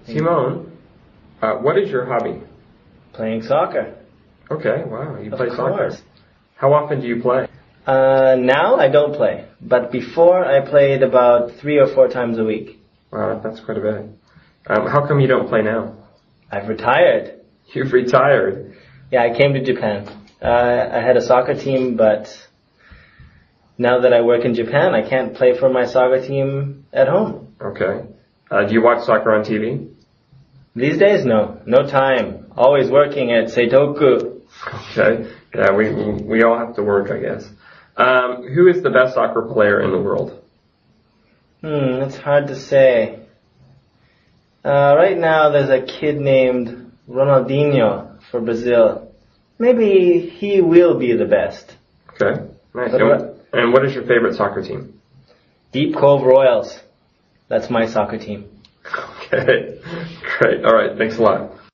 Simone, what is your hobby? Playing soccer. Okay, wow, you play Of soccer. course. How often do you play? Now I don't play, but before I played about 3 or 4 times a week. Wow, that's quite a bit. How come you don't play now? I've retired. You've retired. Yeah, I came to Japan. I had a soccer team, but now that I work in Japan, I can't play for my soccer team at home. Okay. Do you watch soccer on TV? These days, no. No time. Always working at Seitoku. Okay. Yeah, we all have to work, I guess. Who is the best soccer player in the world? It's hard to say. Right now, there's a kid named Ronaldinho for Brazil. Maybe he will be the best. Okay. Nice. But And what is your favorite soccer team? Deep Cove Royals. That's my soccer team. Okay. Great. All right. Thanks a lot.